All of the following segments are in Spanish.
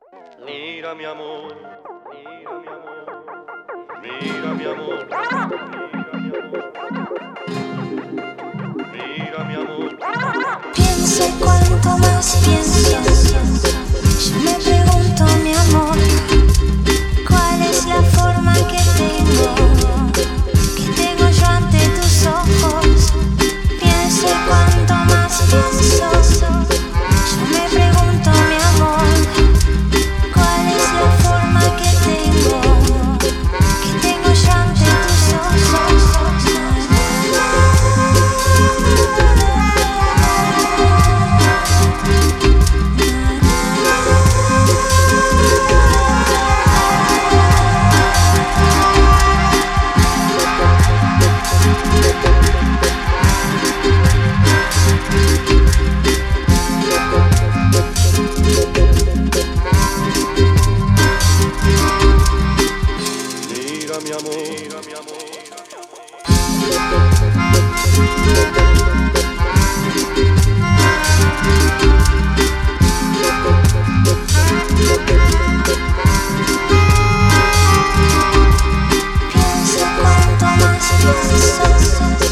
Mira mi amor, mira mi amor, mira mi amor, mira mi amor. Pienso y cuanto más pienso, yo me pregunto, mi amor, ¿cuál es la forma que tengo yo ante tus ojos? Pienso y cuanto más pienso, yo me pregunto, mi amor, ¿cuál es la forma que tengo yo ante tus ojos? Mira mi amor, mira mi amor. Pienso cuanto más pienso,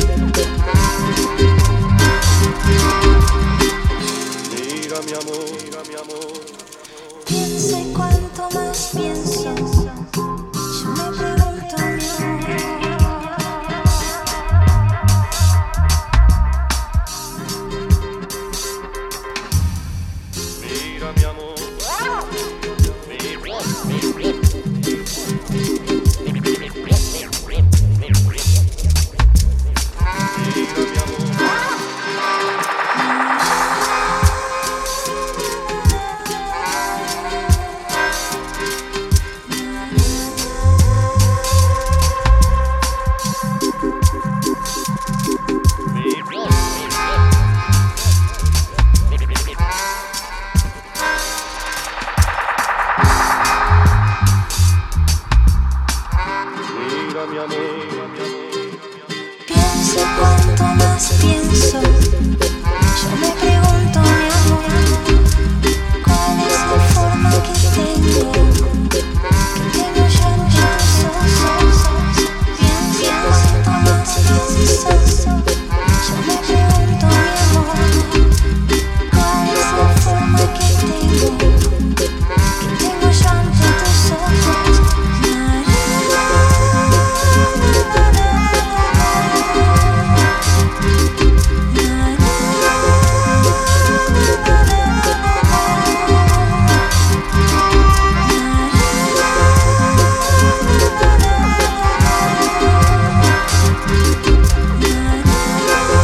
Mira mi amor.